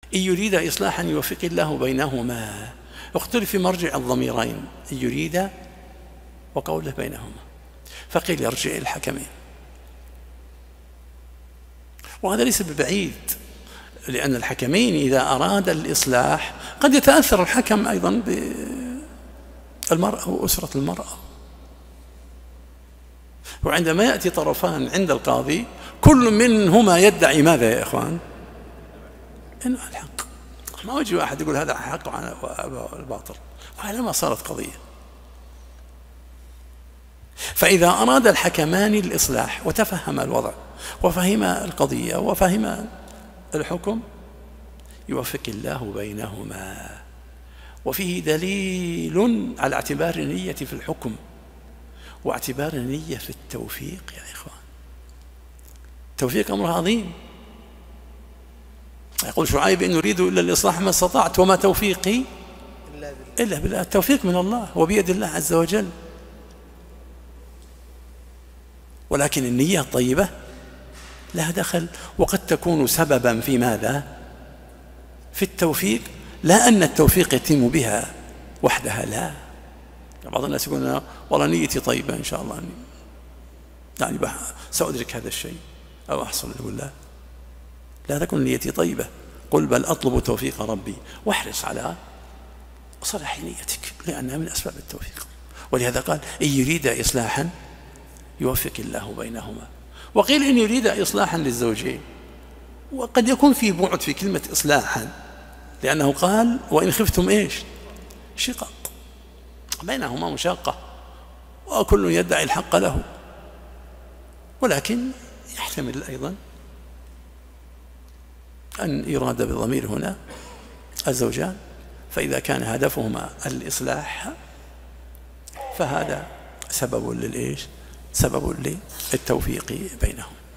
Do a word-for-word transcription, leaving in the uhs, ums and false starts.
إن يريد إصلاحا يوفق الله بينهما. اختلف في مرجع الضميرين، إن يريد وقوله بينهما، فقيل يرجع إلى الحكمين. وهذا ليس ببعيد، لأن الحكمين إذا أراد الإصلاح قد يتأثر الحكم أيضا بالمرأة وأسرة المرأة. وعندما يأتي طرفان عند القاضي كل منهما يدعي ماذا يا إخوان؟ إنه الحق. ما يجي واحد يقول هذا حق وأنا الباطل، وعلى ما صارت قضية. فإذا أراد الحكمان الإصلاح وتفهم الوضع وفهم القضية وفهم الحكم يوفق الله بينهما. وفيه دليل على اعتبار النية في الحكم واعتبار النية في التوفيق يا إخوان. التوفيق أمر عظيم. يقول شعيب إن أريد إلا الإصلاح ما استطعت وما توفيقي إلا بالله. التوفيق من الله وبيد الله عز وجل، ولكن النية الطيبة لها دخل، وقد تكون سببا في ماذا؟ في التوفيق، لا أن التوفيق يتم بها وحدها، لا. بعض الناس يقولون والله نيتي طيبة إن شاء الله يعني سأدرك هذا الشيء أو أحصل. يقول لا، لا تكن نيتي طيبة، قل بل أطلب توفيق ربي، واحرص على صلاح نيتك لأنها من أسباب التوفيق. ولهذا قال إن يريد إصلاحا يوفق الله بينهما. وقيل إن يريد إصلاحا للزوجين، وقد يكون في بعد في كلمة إصلاحا، لأنه قال وإن خفتم إيش؟ شقاق، بينهما مشاقة وكل يدعي الحق له، ولكن يحتمل أيضا أن يراد بالضمير هنا الزوجان، فإذا كان هدفهما الإصلاح فهذا سبب للإيش؟ سبب للتوفيق بينهم.